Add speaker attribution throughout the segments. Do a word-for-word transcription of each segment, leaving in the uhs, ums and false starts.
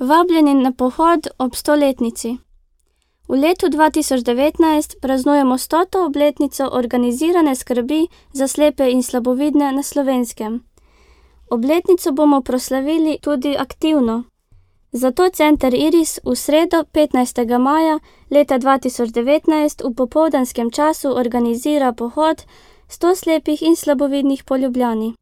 Speaker 1: Vabljeni na pohod ob stoletnici. V letu dva tisoč devetnajst praznujemo stoto obletnico organizirane skrbi za slepe in slabovidne na Slovenskem. Obletnico bomo proslavili tudi aktivno. Zato Center Iris v sredo petnajstega maja leta dva tisoč devetnajst v popoldanskem času organizira pohod sto slepih in slabovidnih po Ljubljani.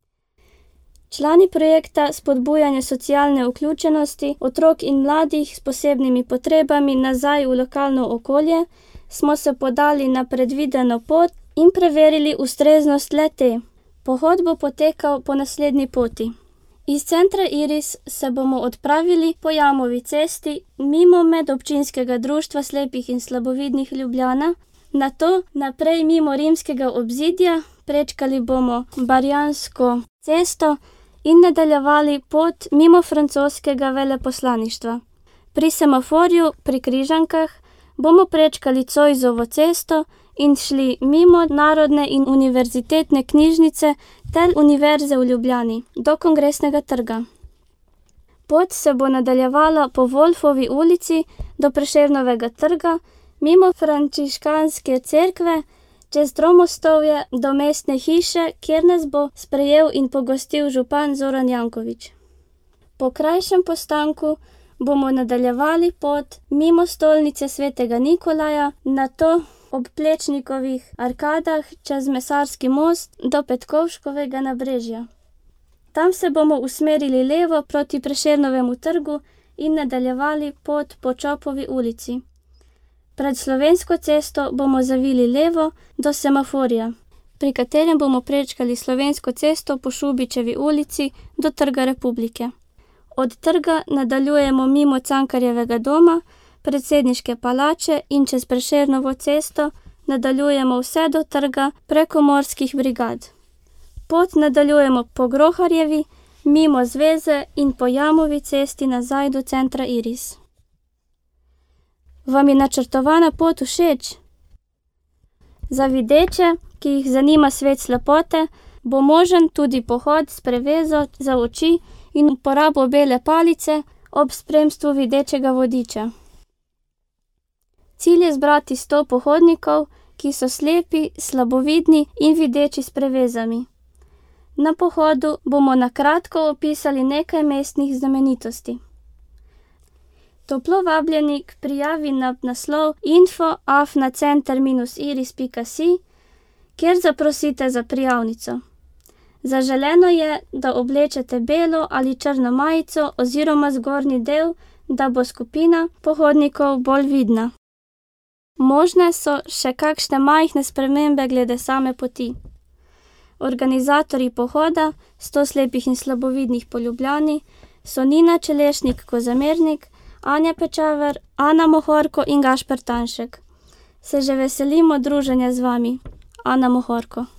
Speaker 1: Člani projekta spodbujanja socialne vključenosti otrok in mladih s posebnimi potrebami nazaj v lokalno okolje smo se podali na predvideno pot in preverili ustreznost le-te. Pohod bo potekal po naslednji poti. Iz centra Iris se bomo odpravili po Jamovi cesti mimo Medobčinskega društva slepih in slabovidnih Ljubljana, nato naprej mimo Rimskega obzidja, prečkali bomo Barjansko cesto in nadaljevali pot mimo francoskega veleposlaništva. Pri semaforju pri Križankah bomo prečkali Zoisovo cesto in šli mimo Narodne in univerzitetne knjižnice ter Univerze v Ljubljani do Kongresnega trga. Pot se bo nadaljevala po Wolfovi ulici do Prešernovega trga, mimo Frančiškanske cerkve, čez Tromostovje do Mestne hiše, kjer nas bo sprejel in pogostil župan Zoran Janković. Po krajšem postanku bomo nadaljevali pot mimo stolnice svetega Nikolaja, nato ob Plečnikovih arkadah čez Mesarski most do Petkovškovega nabrežja. Tam se bomo usmerili levo proti Prešernovemu trgu in nadaljevali pot po Čopovi ulici. Pred Slovensko cesto bomo zavili levo do semaforja, pri katerem bomo prečkali Slovensko cesto po Šubičevi ulici do Trga Republike. Od trga nadaljujemo mimo Cankarjevega doma, Predsedniške palače in čez Prešernovo cesto nadaljujemo vse do trga preko Morskih brigad. Pot nadaljujemo po Groharjevi, mimo Zveze in po Jamovi cesti nazaj do centra Iris. Vam je načrtovana pot všeč? Za videče, ki jih zanima svet slepote, bo možen tudi pohod s prevezo za oči in uporabo bele palice ob spremstvu videčega vodiča. Cilj je zbrati sto pohodnikov, ki so slepi, slabovidni in videči s prevezami. Na pohodu bomo na kratko opisali nekaj mestnih znamenitosti. Toplo vabljeni k prijavi na naslov info afna center iris pika si, kjer zaprosite za prijavnico. Zaželeno je, da oblečete belo ali črno majico oziroma zgornji del, da bo skupina pohodnikov bolj vidna. Možne so še kakšne majhne spremembe glede same poti. Organizatorji pohoda sto slepih in slabovidnih po Ljubljani so Nina Čelešnik Kozamernik, Anja Pečaver, Ana Mohorko in Gašper Tanšek. Se že veselimo druženja z vami. Ana Mohorko.